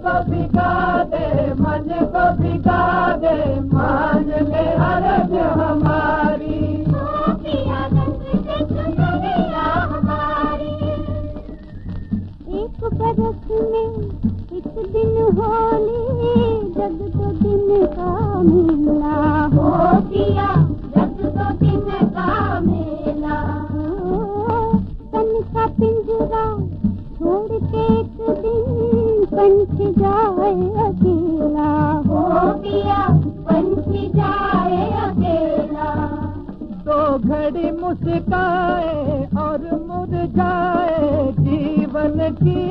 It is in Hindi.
को भिगा दे, मन को भिगा दे, मान ले अर्ज हमारी। एक बरस में एक दिन होली, जग तो दिन का मेला हो पिया, जग तो दिन का मेला। तन का पिंजरा छोड़ के एक दिन पंछ जाए अकेला हो पिया, पंछ जाए अकेला। दो घड़ी मुस्काए और मुरझाए जीवन की